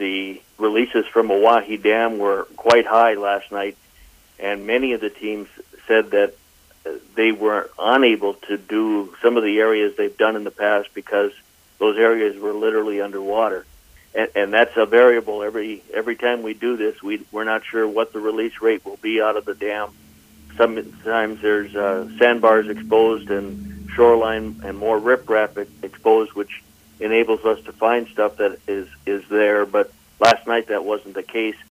the releases from Oahe Dam were quite high last night, and many of the teams said that they were unable to do some of the areas they've done in the past because those areas were literally underwater. And that's a variable. Every time we do this, we're not sure what the release rate will be out of the dam. Sometimes there's sandbars exposed and shoreline and more riprap exposed, which enables us to find stuff that is there. But last night that wasn't the case.